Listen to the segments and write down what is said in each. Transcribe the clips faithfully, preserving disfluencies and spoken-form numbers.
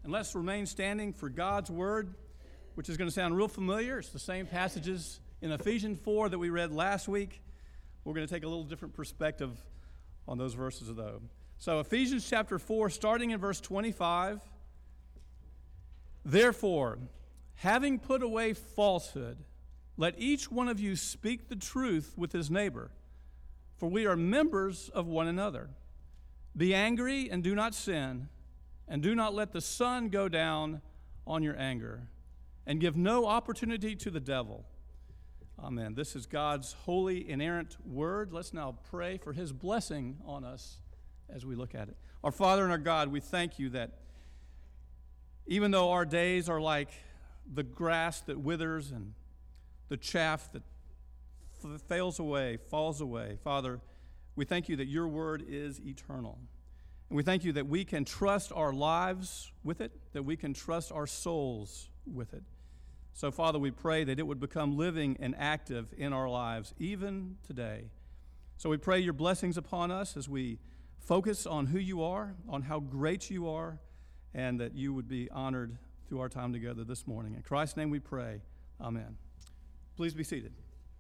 And let's remain standing for God's word, which is going to sound real familiar. It's the same passages in Ephesians four that we read last week. We're going to take a little different perspective on those verses, though. So Ephesians chapter four, starting in verse twenty-five. Therefore, having put away falsehood, let each one of you speak the truth with his neighbor, for we are members of one another. Be angry and do not sin, and do not let the sun go down on your anger, and give no opportunity to the devil. Amen. This is God's holy, inerrant word. Let's now pray for his blessing on us as we look at it. Our Father and our God, we thank you that even though our days are like the grass that withers and the chaff that f- fails away, falls away, Father, we thank you that your word is eternal. And we thank you that we can trust our lives with it, that we can trust our souls with it. So, Father, we pray that it would become living and active in our lives, even today. So we pray your blessings upon us as we focus on who you are, on how great you are, and that you would be honored through our time together this morning. In Christ's name we pray. Amen. Please be seated.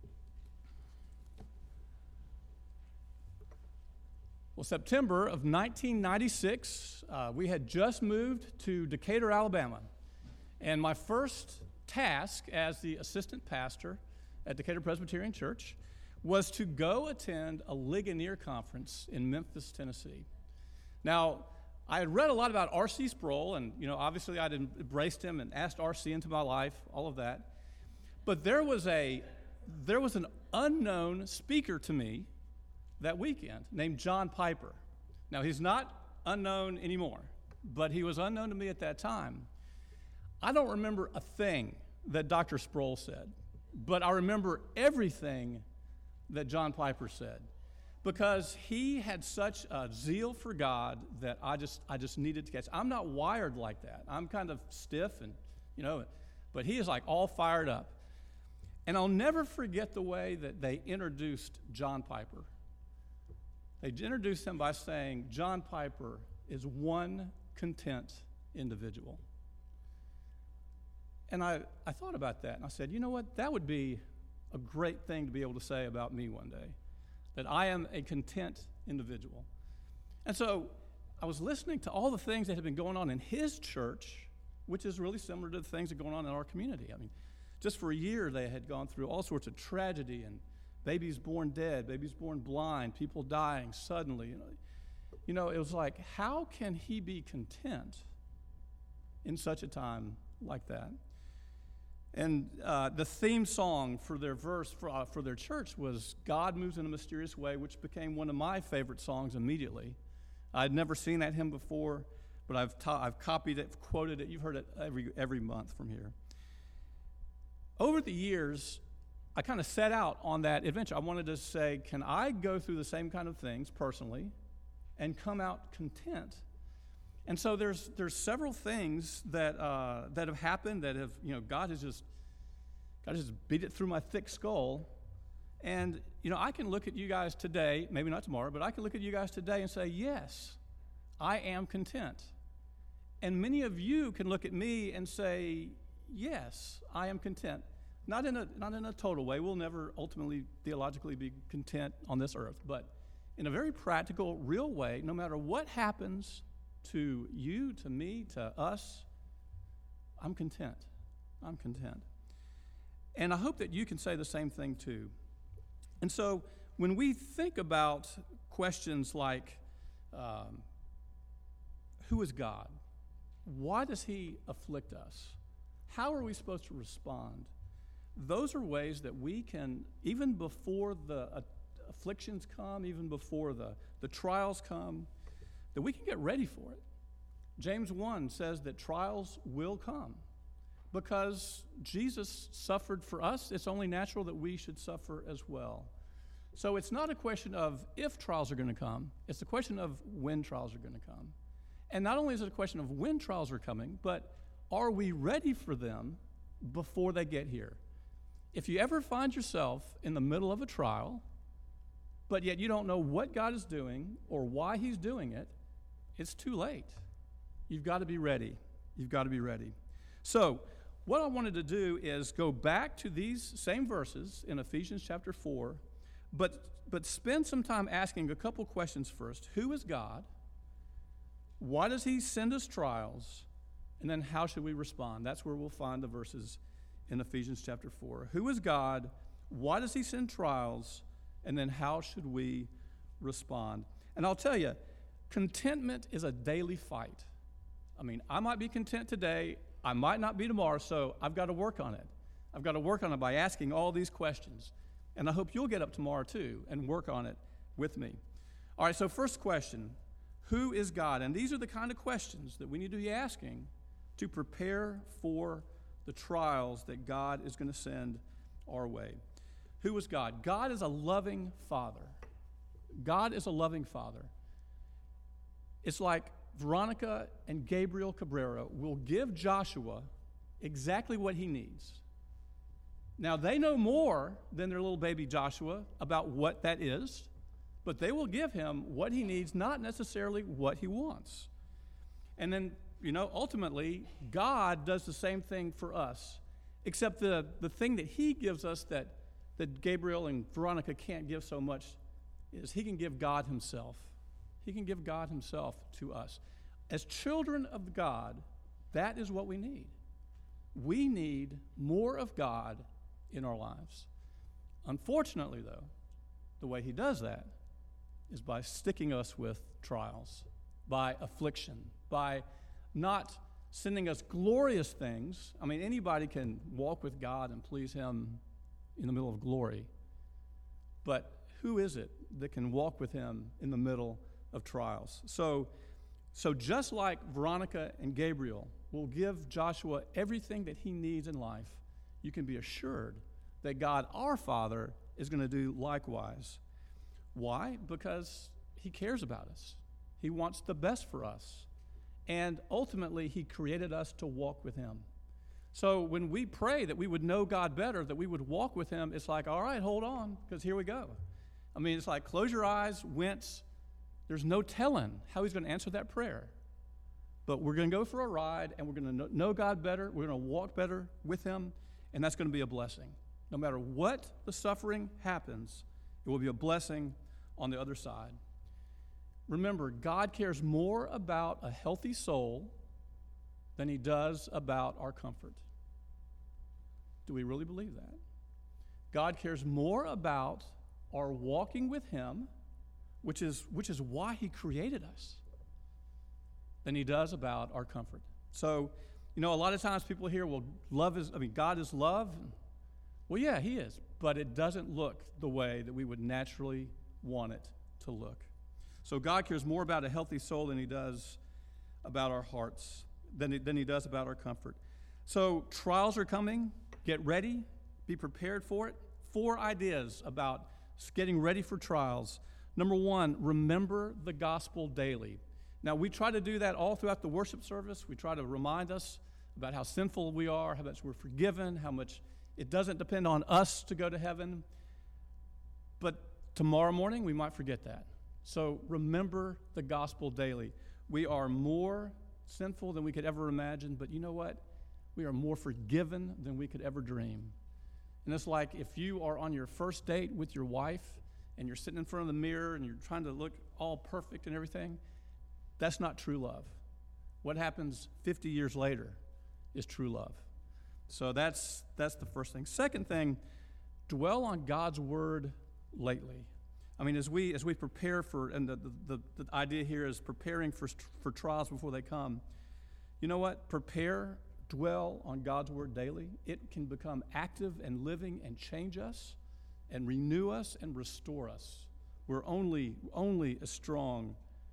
Well, September of nineteen ninety-six, uh, we had just moved to Decatur, Alabama. And my first task as the assistant pastor at Decatur Presbyterian Church was to go attend a Ligonier conference in Memphis, Tennessee. Now, I had read a lot about R C Sproul, and you know, obviously I'd embraced him and asked R C into my life, all of that. But there was a there was an unknown speaker to me that weekend named John Piper. Now, he's not unknown anymore, but he was unknown to me at that time. I don't remember a thing that Doctor Sproul said, but I remember everything that John Piper said, because he had such a zeal for God that I just I just needed to catch. I'm not wired like that. I'm kind of stiff, and you know, but he is like all fired up. And I'll never forget the way that they introduced John Piper. They introduced him by saying, John Piper is one content individual. And I, I thought about that, and I said, you know what? That would be a great thing to be able to say about me one day, that I am a content individual. And so I was listening to all the things that had been going on in his church, which is really similar to the things that are going on in our community. I mean, just for a year, they had gone through all sorts of tragedy and babies born dead, babies born blind, people dying suddenly. You know, you know, it was like, how can he be content in such a time like that? And uh, the theme song for their verse for, uh, for their church was "God Moves in a Mysterious Way," which became one of my favorite songs immediately. I'd never seen that hymn before, but I've ta- I've copied it, quoted it. You've heard it every every month from here. Over the years, I kind of set out on that adventure. I wanted to say, can I go through the same kind of things personally and come out content? And so there's there's several things that uh, that have happened that have, you know, God has just God has just beat it through my thick skull. And, you know, I can look at you guys today, maybe not tomorrow, but I can look at you guys today and say, yes, I am content. And many of you can look at me and say, yes, I am content. Not in a not in a total way. We'll never ultimately theologically be content on this earth, but in a very practical, real way, no matter what happens to you, to me, to us, I'm content. I'm content. And I hope that you can say the same thing too. And so when we think about questions like, um, who is God? Why does he afflict us? How are we supposed to respond? Those are ways that we can, even before the uh, afflictions come, even before the, the trials come, that we can get ready for it. James one says that trials will come because Jesus suffered for us. It's only natural that we should suffer as well. So it's not a question of if trials are going to come, it's a question of when trials are going to come. And not only is it a question of when trials are coming, but are we ready for them before they get here? If you ever find yourself in the middle of a trial, but yet you don't know what God is doing or why he's doing it, it's too late. You've got to be ready. You've got to be ready. So, what I wanted to do is go back to these same verses in Ephesians chapter four, but, but spend some time asking a couple questions first. Who is God? Why does he send us trials? And then how should we respond? That's where we'll find the verses in Ephesians chapter four. Who is God? Why does he send trials? And then how should we respond? And I'll tell you, contentment is a daily fight. I mean, I might be content today. I might not be tomorrow, so I've got to work on it. I've got to work on it by asking all these questions. And I hope you'll get up tomorrow too and work on it with me. All right, so first question, who is God? And these are the kind of questions that we need to be asking to prepare for the trials that God is going to send our way. Who is God? God is a loving Father. God is a loving Father. It's like Veronica and Gabriel Cabrera will give Joshua exactly what he needs. Now, they know more than their little baby Joshua about what that is, but they will give him what he needs, not necessarily what he wants. And then, you know, ultimately, God does the same thing for us, except the, the thing that he gives us that, that Gabriel and Veronica can't give so much is he can give God himself. He can give God himself to us. As children of God, that is what we need. We need more of God in our lives. Unfortunately, though, the way he does that is by sticking us with trials, by affliction, by not sending us glorious things. I mean, anybody can walk with God and please him in the middle of glory. But who is it that can walk with him in the middle of trials? So, so just like Veronica and Gabriel will give Joshua everything that he needs in life, you can be assured that God, our Father, is going to do likewise. Why? Because he cares about us. He wants the best for us. And ultimately, he created us to walk with him. So when we pray that we would know God better, that we would walk with him, it's like, all right, hold on, because here we go. I mean, it's like close your eyes, wince. There's no telling how he's going to answer that prayer. But we're going to go for a ride, and we're going to know God better. We're going to walk better with him, and that's going to be a blessing. No matter what the suffering happens, it will be a blessing on the other side. Remember, God cares more about a healthy soul than he does about our comfort. Do we really believe that? God cares more about our walking with him, which is, which is why he created us, than he does about our comfort. So, you know, a lot of times people hear, well, love is, I mean, God is love. Well, yeah, he is, but it doesn't look the way that we would naturally want it to look. So God cares more about a healthy soul than he does about our hearts, than he, than he does about our comfort. So trials are coming. Get ready. Be prepared for it. Four ideas about getting ready for trials. Number one, remember the gospel daily. Now, we try to do that all throughout the worship service. We try to remind us about how sinful we are, how much we're forgiven, how much it doesn't depend on us to go to heaven. But tomorrow morning, we might forget that. So remember the gospel daily. We are more sinful than we could ever imagine, but you know what? We are more forgiven than we could ever dream. And it's like if you are on your first date with your wife and you're sitting in front of the mirror and you're trying to look all perfect and everything, that's not true love. What happens fifty years later is true love. So that's that's the first thing. Second thing, dwell on God's word lately. I mean, as we as we prepare for, and the, the, the idea here is preparing for, for trials before they come, you know what? Prepare, dwell on God's word daily. It can become active and living and change us and renew us and restore us. We're only, only as strong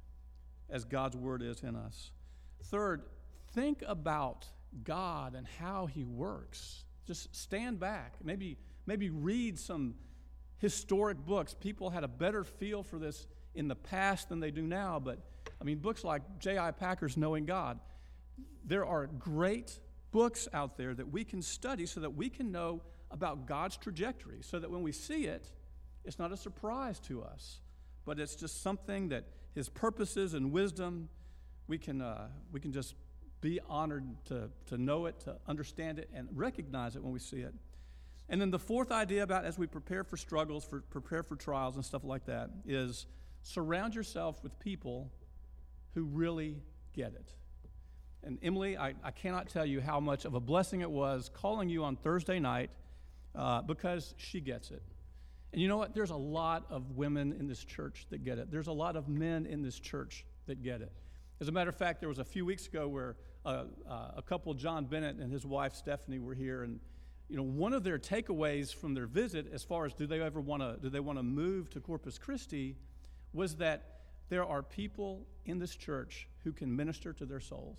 as God's word is in us. Third, think about God and how he works. Just stand back. Maybe, maybe read some historic books. People had a better feel for this in the past than they do now, but I mean, books like J I Packer's Knowing God. There are great books out there that we can study so that we can know about God's trajectory, so that when we see it, it's not a surprise to us, but it's just something that his purposes and wisdom, we can uh, we can just be honored to, to know it, to understand it, and recognize it when we see it. And then the fourth idea about as we prepare for struggles, for prepare for trials and stuff like that, is surround yourself with people who really get it. And Emily, I, I cannot tell you how much of a blessing it was calling you on Thursday night uh, because she gets it. And you know what? There's a lot of women in this church that get it. There's a lot of men in this church that get it. As a matter of fact, there was a few weeks ago where uh, uh, a couple, John Bennett and his wife Stephanie, were here, and you know, one of their takeaways from their visit, as far as do they ever want to do they want to move to Corpus Christi, was that there are people in this church who can minister to their souls.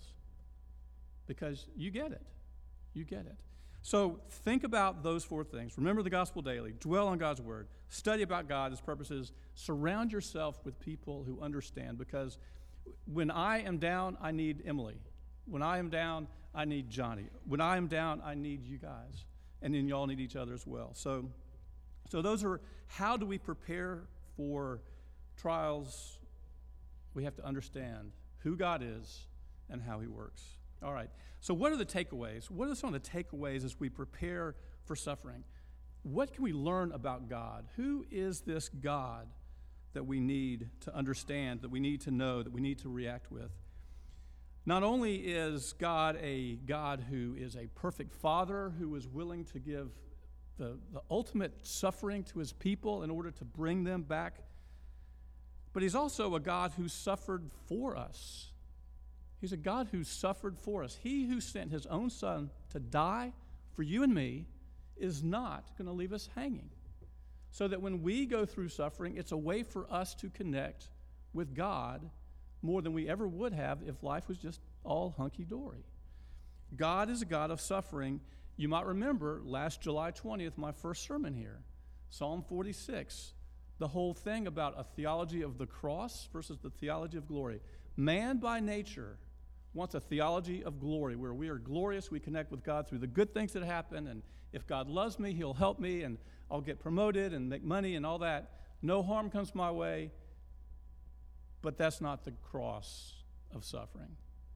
Because you get it. You get it. So think about those four things. Remember the gospel daily. Dwell on God's word. Study about God, his purposes. Surround yourself with people who understand. Because when I am down, I need Emily. When I am down, I need Johnny. When I am down, I need you guys. And then y'all need each other as well. So, so those are, how do we prepare for trials? We have to understand who God is and how he works. All right, so what are the takeaways? What are some of the takeaways as we prepare for suffering? What can we learn about God? Who is this God that we need to understand, that we need to know, that we need to react with? Not only is God a God who is a perfect father, who is willing to give the, the ultimate suffering to his people in order to bring them back, but he's also a God who suffered for us. He's a God who suffered for us. He who sent his own son to die for you and me is not going to leave us hanging. So that when we go through suffering, it's a way for us to connect with God more than we ever would have if life was just all hunky-dory. God is a God of suffering. You might remember last July twentieth, my first sermon here, Psalm forty-six, the whole thing about a theology of the cross versus the theology of glory. Man by nature wants a theology of glory where we are glorious, we connect with God through the good things that happen, and if God loves me, he'll help me, and I'll get promoted and make money and all that. No harm comes my way, but that's not the cross of suffering.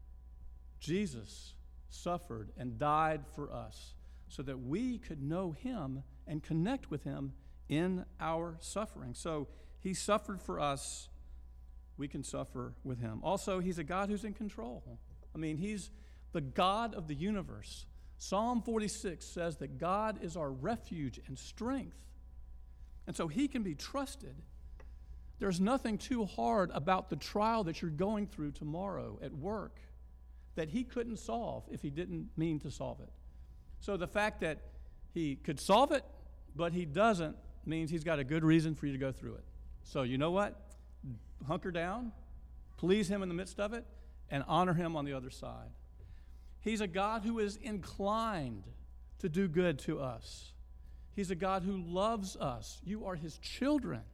Jesus suffered and died for us so that we could know him and connect with him in our suffering. So he suffered for us. We can suffer with him. Also, he's a God who's in control. I mean, he's the God of the universe. Psalm forty-six says that God is our refuge and strength. And so he can be trusted. There's nothing too hard about the trial that you're going through tomorrow at work that he couldn't solve if he didn't mean to solve it. So the fact that he could solve it, but he doesn't, means he's got a good reason for you to go through it. So you know what? Hunker down, please him in the midst of it, and honor him on the other side. He's a God who is inclined to do good to us. He's a God who loves us. You are his children.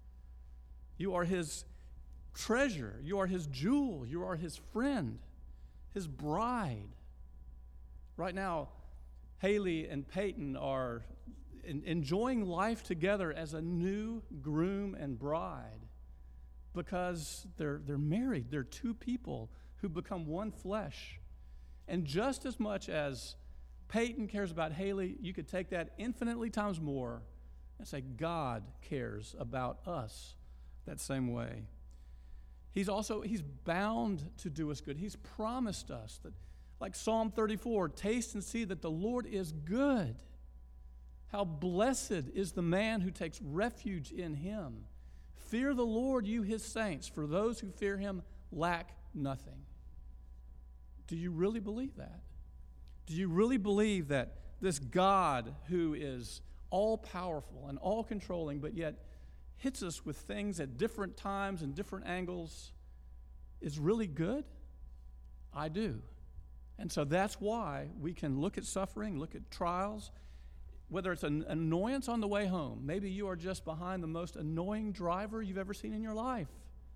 You are his treasure. You are his jewel. You are his friend, his bride. Right now, Haley and Peyton are in, enjoying life together as a new groom and bride because they're, they're married. They're two people who become one flesh. And just as much as Peyton cares about Haley, you could take that infinitely times more and say God cares about us that same way. He's also, he's bound to do us good. He's promised us that, like Psalm thirty-four, taste and see that the Lord is good. How blessed is the man who takes refuge in him. Fear the Lord, you his saints, for those who fear him lack nothing. Do you really believe that? Do you really believe that this God who is all-powerful and all-controlling, but yet hits us with things at different times and different angles, is really good? I do. And so that's why we can look at suffering, look at trials, whether it's an annoyance on the way home. Maybe you are just behind the most annoying driver you've ever seen in your life.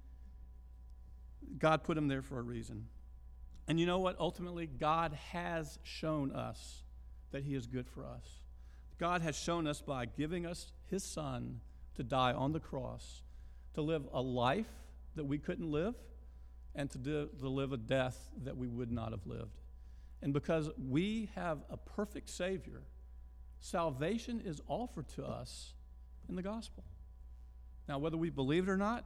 God put him there for a reason. And you know what? Ultimately, God has shown us that he is good for us. God has shown us by giving us his son to die on the cross, to live a life that we couldn't live, and to, do, to live a death that we would not have lived. And because we have a perfect Savior, salvation is offered to us in the gospel. Now, whether we believe it or not,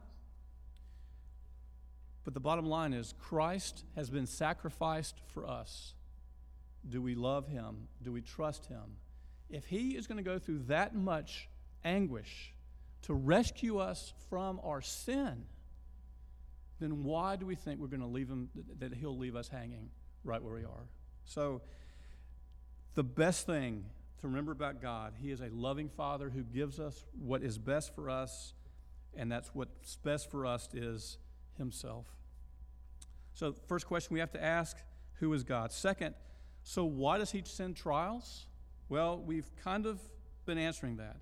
but the bottom line is Christ has been sacrificed for us. Do we love him? Do we trust him? If he is going to go through that much anguish to rescue us from our sin, then why do we think we're going to leave him, that he'll leave us hanging right where we are? So the best thing to remember about God, he is a loving Father who gives us what is best for us, and that's what's best for us is himself. So first question we have to ask, who is God? Second, so why does he send trials? Well, we've kind of been answering that.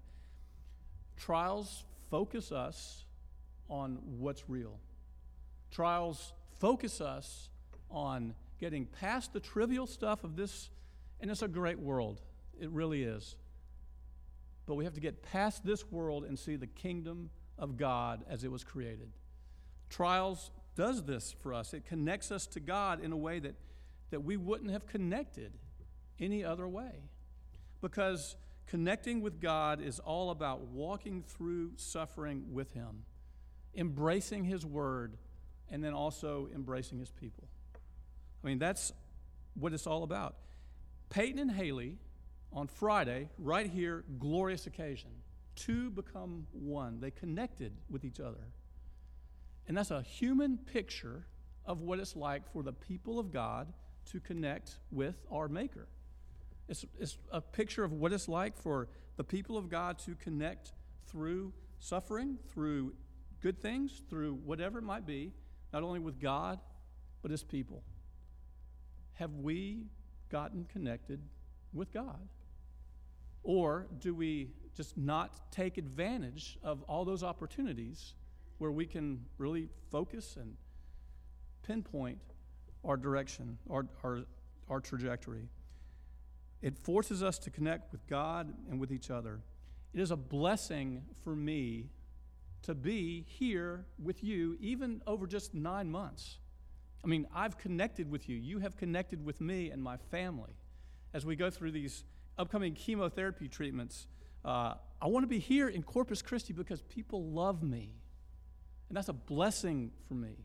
Trials focus us on what's real. Trials focus us on getting past the trivial stuff of this, and it's a great world. It really is. But we have to get past this world and see the kingdom of God as it was created. Trials does this for us. It connects us to God in a way that, that we wouldn't have connected any other way. Because connecting with God is all about walking through suffering with him, embracing his word, and then also embracing his people. I mean, that's what it's all about. Peyton and Haley, on Friday, right here, glorious occasion, two become one. They connected with each other. And that's a human picture of what it's like for the people of God to connect with our Maker. It's, it's a picture of what it's like for the people of God to connect through suffering, through good things, through whatever it might be, not only with God, but his people. Have we gotten connected with God? Or do we just not take advantage of all those opportunities where we can really focus and pinpoint our direction, our, our, our trajectory? It forces us to connect with God and with each other. It is a blessing for me to be here with you, even over just nine months. I mean, I've connected with you. You have connected with me and my family. As we go through these upcoming chemotherapy treatments, uh, I want to be here in Corpus Christi because people love me. And that's a blessing for me.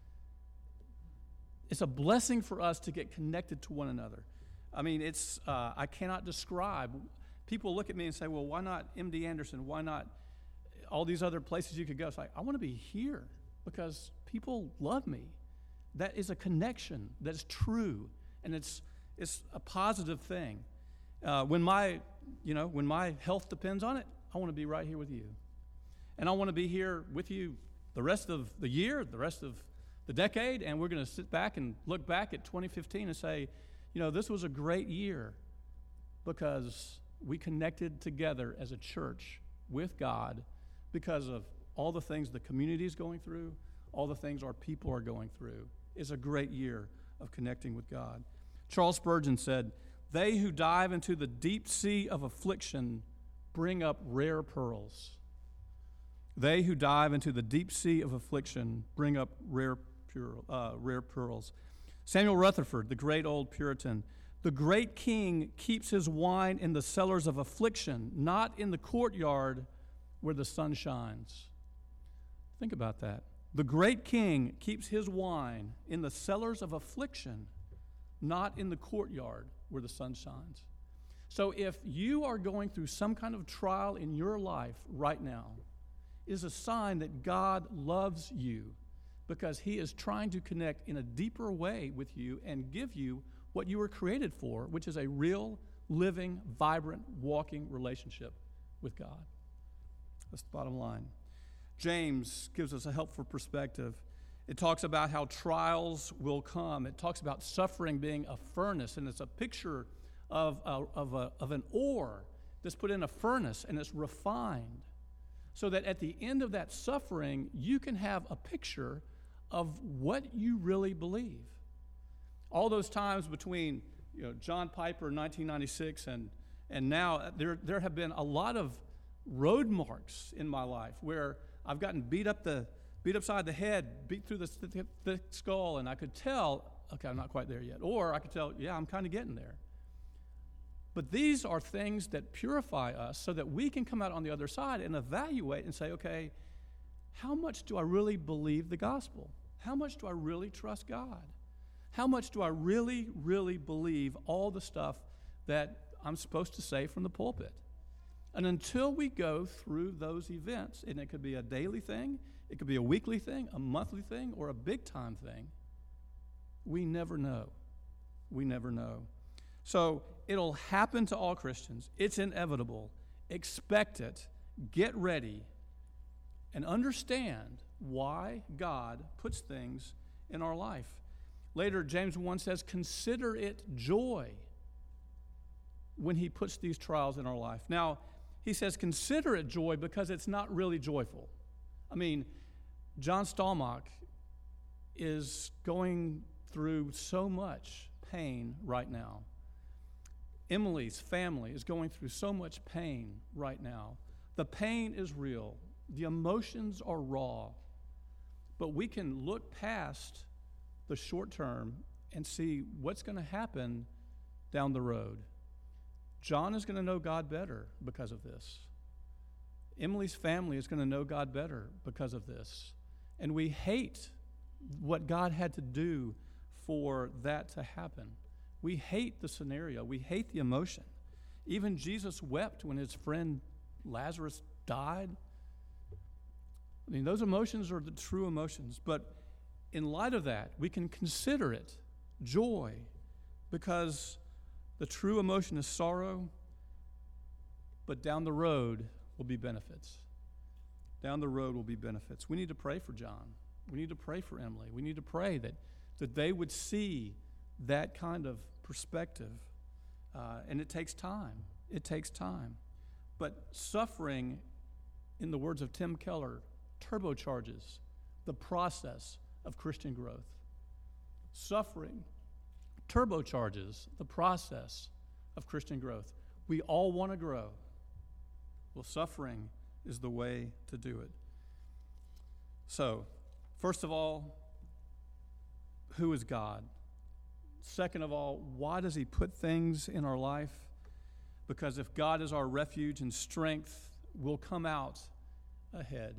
It's a blessing for us to get connected to one another. I mean, it's uh, I cannot describe. People look at me and say, well, why not M D Anderson? Why not all these other places you could go? It's like, I want to be here because people love me. That is a connection that is true, and it's it's a positive thing. Uh, when my, you know, when my health depends on it, I want to be right here with you. And I want to be here with you the rest of the year, the rest of the decade, and we're going to sit back and look back at twenty fifteen and say, you know, this was a great year because we connected together as a church with God because of all the things the community is going through, all the things our people are going through. It's a great year of connecting with God. Charles Spurgeon said, "They who dive into the deep sea of affliction bring up rare pearls." They who dive into the deep sea of affliction bring up rare, pure, uh, rare pearls. Samuel Rutherford, the great old Puritan, "The great king keeps his wine in the cellars of affliction, not in the courtyard where the sun shines." Think about that. The great king keeps his wine in the cellars of affliction, not in the courtyard where the sun shines. So if you are going through some kind of trial in your life right now, it is a sign that God loves you because he is trying to connect in a deeper way with you and give you what you were created for, which is a real, living, vibrant, walking relationship with God. That's the bottom line. James gives us a helpful perspective. It talks about how trials will come. It talks about suffering being a furnace, and it's a picture of, a, of, a, of an ore that's put in a furnace, and it's refined, so that at the end of that suffering, you can have a picture of what you really believe. All those times between, you know, John Piper in nineteen ninety-six and, and now, there, there have been a lot of road marks in my life where I've gotten beat up the, beat upside the head, beat through the thick, thick skull, and I could tell, okay, I'm not quite there yet. Or I could tell, yeah, I'm kind of getting there. But these are things that purify us so that we can come out on the other side and evaluate and say, okay, how much do I really believe the gospel? How much do I really trust God? How much do I really, really believe all the stuff that I'm supposed to say from the pulpit? And until we go through those events, and it could be a daily thing, it could be a weekly thing, a monthly thing, or a big-time thing, we never know. We never know. So it'll happen to all Christians. It's inevitable. Expect it. Get ready. And understand why God puts things in our life. Later, James one says, consider it joy when he puts these trials in our life. Now, he says consider it joy because it's not really joyful. I mean, John Stallmark is going through so much pain right now. Emily's family is going through so much pain right now. The pain is real. The emotions are raw. But we can look past the short term and see what's going to happen down the road. John is going to know God better because of this. Emily's family is going to know God better because of this. And we hate what God had to do for that to happen. We hate the scenario. We hate the emotion. Even Jesus wept when his friend Lazarus died. I mean, those emotions are the true emotions. But in light of that, we can consider it joy because the true emotion is sorrow, but down the road will be benefits. Down the road will be benefits. We need to pray for John. We need to pray for Emily. We need to pray that, that they would see that kind of perspective. Uh, and it takes time. It takes time. But suffering, in the words of Tim Keller, turbocharges the process of Christian growth. Suffering turbocharges the process of Christian growth. We all want to grow. Well, suffering is the way to do it. So, first of all, who is God? Second of all, why does he put things in our life? Because if God is our refuge and strength, we'll come out ahead.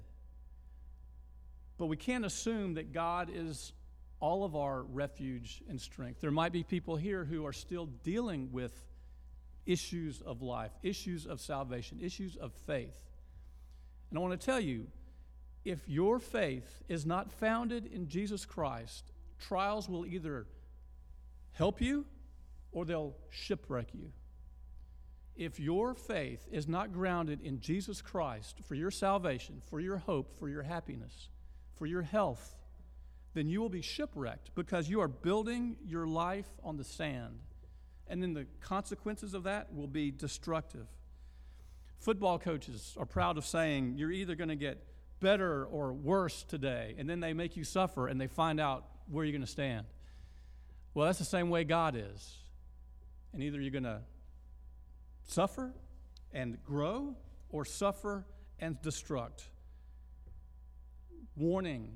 But we can't assume that God is all of our refuge and strength. There might be people here who are still dealing with issues of life, issues of salvation, issues of faith. And I want to tell you, if your faith is not founded in Jesus Christ, trials will either help you or they'll shipwreck you. If your faith is not grounded in Jesus Christ for your salvation, for your hope, for your happiness, for your health, then you will be shipwrecked because you are building your life on the sand. And then the consequences of that will be destructive. Football coaches are proud of saying you're either going to get better or worse today, and then they make you suffer and they find out where you're going to stand. Well, that's the same way God is. And either you're going to suffer and grow or suffer and destruct. Warning,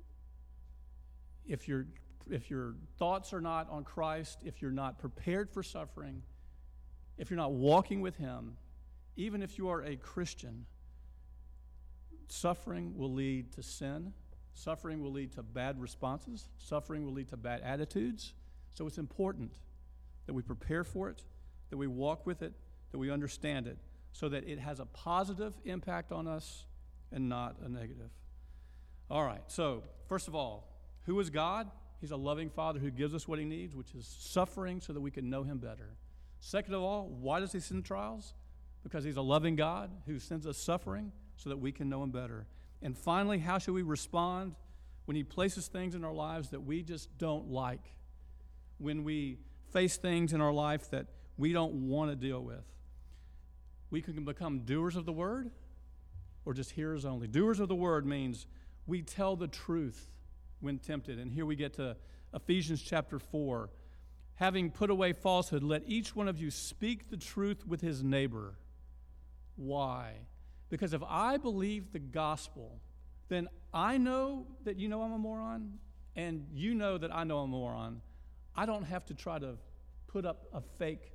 if your if your thoughts are not on Christ, if you're not prepared for suffering, if you're not walking with him, even if you are a Christian, suffering will lead to sin. Suffering will lead to bad responses. Suffering will lead to bad attitudes. So it's important that we prepare for it, that we walk with it, that we understand it, so that it has a positive impact on us and not a negative. All right, so first of all, who is God? He's a loving Father who gives us what he needs, which is suffering so that we can know him better. Second of all, why does he send trials? Because he's a loving God who sends us suffering so that we can know him better. And finally, how should we respond when he places things in our lives that we just don't like? When we face things in our life that we don't want to deal with? We can become doers of the word or just hearers only. Doers of the word means we tell the truth when tempted. And here we get to Ephesians chapter four. Having put away falsehood, let each one of you speak the truth with his neighbor. Why? Because if I believe the gospel, then I know that you know I'm a moron, and you know that I know I'm a moron, I don't have to try to put up a fake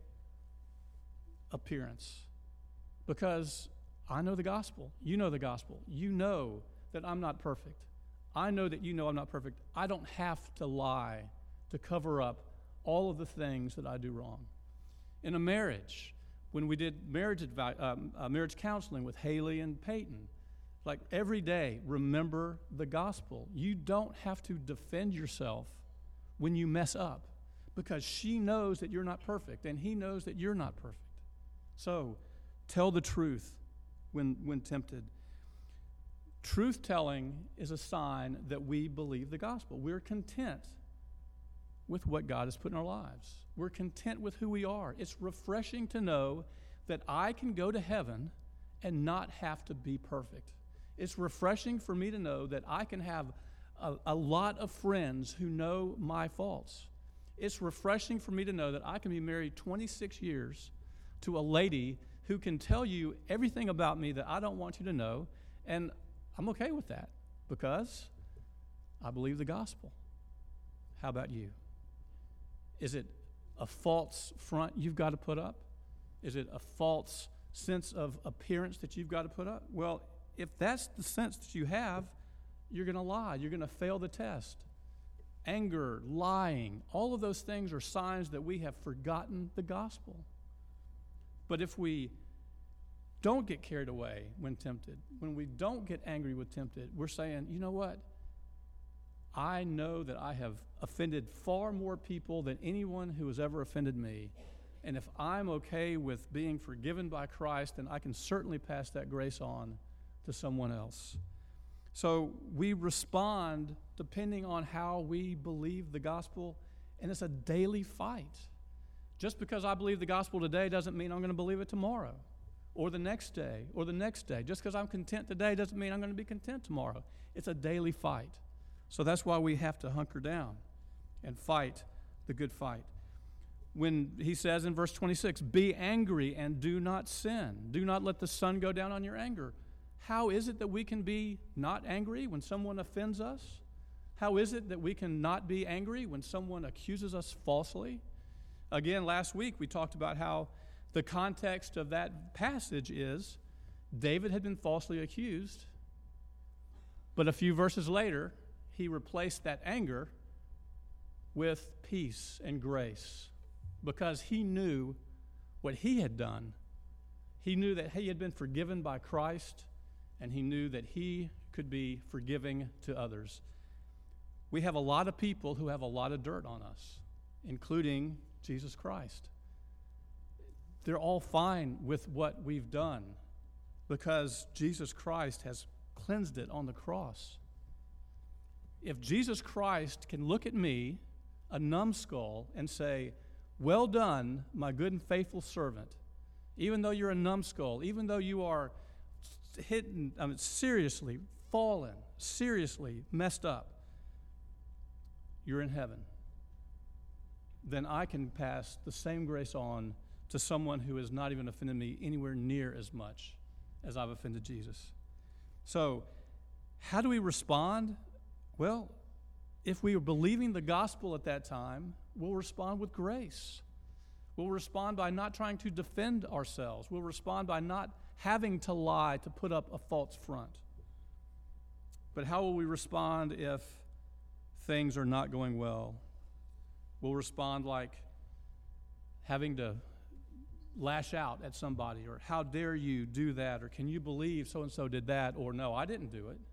appearance because I know the gospel. You know the gospel. You know that I'm not perfect. I know that you know I'm not perfect. I don't have to lie to cover up all of the things that I do wrong. In a marriage, when we did marriage advi- um, uh, marriage counseling with Haley and Peyton, like every day, remember the gospel. You don't have to defend yourself when you mess up because she knows that you're not perfect and he knows that you're not perfect. So tell the truth when, when tempted. Truth-telling is a sign that we believe the gospel. We're content with what God has put in our lives. We're content with who we are. It's refreshing to know that I can go to heaven and not have to be perfect. It's refreshing for me to know that I can have a, a lot of friends who know my faults. It's refreshing for me to know that I can be married twenty-six years to a lady who can tell you everything about me that I don't want you to know, and I'm okay with that because I believe the gospel. How about you? Is it a false front you've got to put up? Is it a false sense of appearance that you've got to put up? Well, if that's the sense that you have, you're going to lie. You're going to fail the test. Anger, lying, all of those things are signs that we have forgotten the gospel. But if we don't get carried away when tempted, when we don't get angry when tempted, we're saying, you know what? I know that I have offended far more people than anyone who has ever offended me. And if I'm okay with being forgiven by Christ, then I can certainly pass that grace on to someone else. So we respond depending on how we believe the gospel, and it's a daily fight. Just because I believe the gospel today doesn't mean I'm going to believe it tomorrow, or the next day, or the next day. Just because I'm content today doesn't mean I'm going to be content tomorrow. It's a daily fight. So that's why we have to hunker down and fight the good fight. When he says in verse twenty-six, be angry and do not sin. Do not let the sun go down on your anger. How is it that we can be not angry when someone offends us? How is it that we can not be angry when someone accuses us falsely? Again, last week we talked about how the context of that passage is David had been falsely accused, but a few verses later, he replaced that anger with peace and grace because he knew what he had done. He knew that he had been forgiven by Christ, and he knew that he could be forgiving to others. We have a lot of people who have a lot of dirt on us, including Jesus Christ. They're all fine with what we've done because Jesus Christ has cleansed it on the cross. If Jesus Christ can look at me, a numbskull, and say, well done, my good and faithful servant, even though you're a numbskull, even though you are hidden, I mean, seriously fallen, seriously messed up, you're in heaven, then I can pass the same grace on to someone who has not even offended me anywhere near as much as I've offended Jesus. So, how do we respond? Well, if we are believing the gospel at that time, we'll respond with grace. We'll respond by not trying to defend ourselves. We'll respond by not having to lie to put up a false front. But how will we respond if things are not going well? We'll respond like having to lash out at somebody, or how dare you do that, or can you believe so-and-so did that, or no, I didn't do it.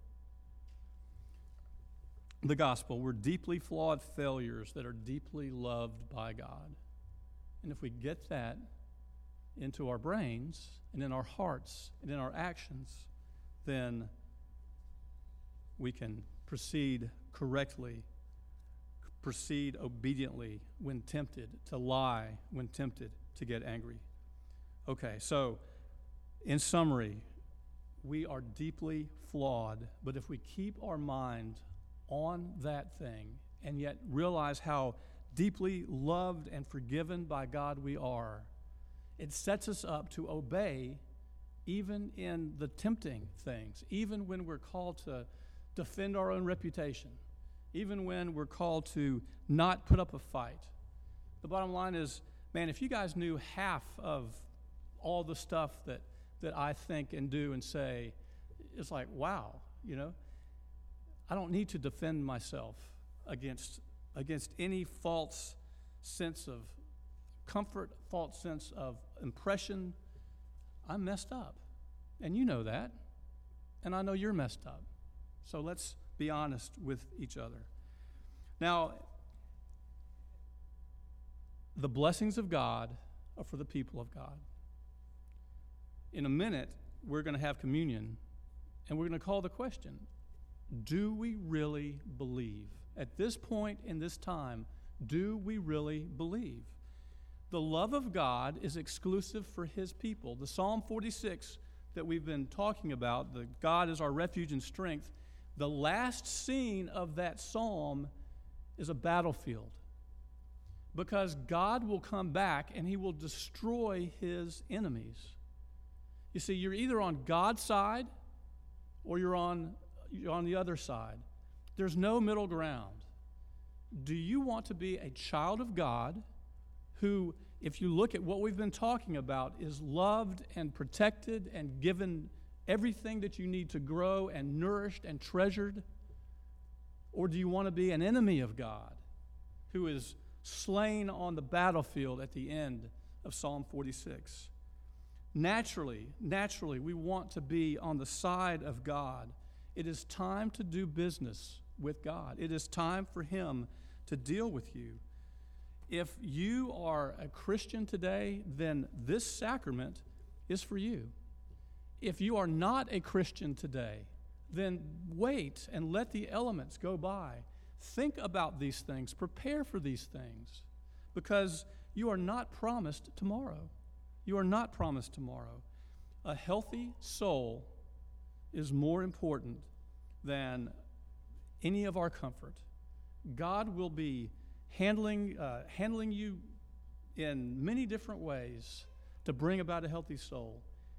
The gospel, we're deeply flawed failures that are deeply loved by God. And if we get that into our brains and in our hearts and in our actions, then we can proceed correctly, proceed obediently when tempted to lie, when tempted to get angry. Okay, so in summary, we are deeply flawed, but if we keep our mind on that thing and yet realize how deeply loved and forgiven by God we are, it sets us up to obey even in the tempting things, even when we're called to, defend our own reputation, even when we're called to not put up a fight. The bottom line is, man, if you guys knew half of all the stuff that, that I think and do and say, it's like, wow, you know, I don't need to defend myself against against any false sense of comfort, false sense of impression. I'm messed up, and you know that, and I know you're messed up. So let's be honest with each other. Now, the blessings of God are for the people of God. In a minute, we're going to have communion, and we're going to call the question, do we really believe? At this point in this time, do we really believe? The love of God is exclusive for his people. The Psalm forty-six that we've been talking about, the God is our refuge and strength, the last scene of that psalm is a battlefield. Because God will come back and he will destroy his enemies. You see, you're either on God's side or you're on, you're on the other side. There's no middle ground. Do you want to be a child of God who, if you look at what we've been talking about, is loved and protected and given everything that you need to grow and nourished and treasured? Or do you want to be an enemy of God who is slain on the battlefield at the end of Psalm forty-six? Naturally, naturally, we want to be on the side of God. It is time to do business with God. It is time for him to deal with you. If you are a Christian today, then this sacrament is for you. If you are not a Christian today, then wait and let the elements go by. Think about these things. Prepare for these things, because you are not promised tomorrow. You are not promised tomorrow. A healthy soul is more important than any of our comfort. God will be handling uh, handling you in many different ways to bring about a healthy soul.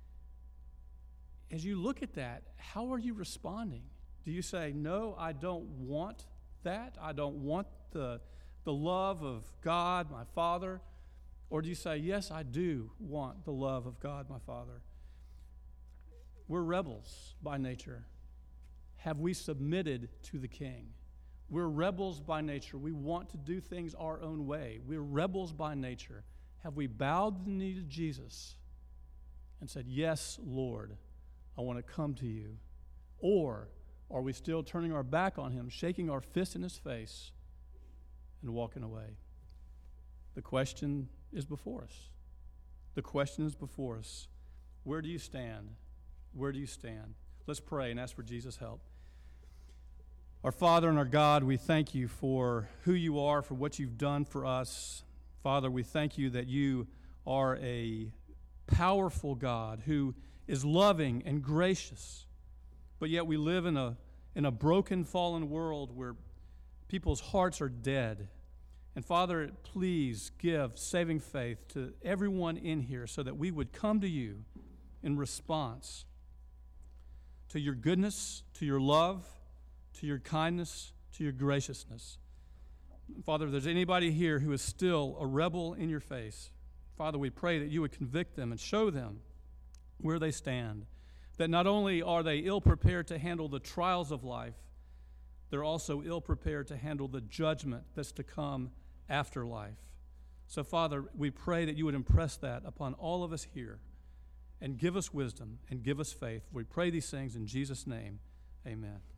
As you look at that, how are you responding? Do you say, no, I don't want that? I don't want the, the love of God, my Father? Or do you say, yes, I do want the love of God, my Father? We're rebels by nature. Have we submitted to the King? We're rebels by nature. We want to do things our own way. We're rebels by nature. Have we bowed the knee to Jesus and said, yes, Lord, I want to come to you? Or are we still turning our back on him, shaking our fist in his face, and walking away? The question is before us. The question is before us. Where do you stand? Where do you stand? Let's pray and ask for Jesus' help. Our Father and our God, we thank you for who you are, for what you've done for us. Father, we thank you that you are a powerful God who is loving and gracious, but yet we live in a in a broken, fallen world where people's hearts are dead. And Father, please give saving faith to everyone in here so that we would come to you in response to your goodness, to your love, to your kindness, to your graciousness. Father, if there's anybody here who is still a rebel in your face, Father, we pray that you would convict them and show them where they stand, that not only are they ill-prepared to handle the trials of life, they're also ill-prepared to handle the judgment that's to come after life. So, Father, we pray that you would impress that upon all of us here and give us wisdom and give us faith. We pray these things in Jesus' name. Amen.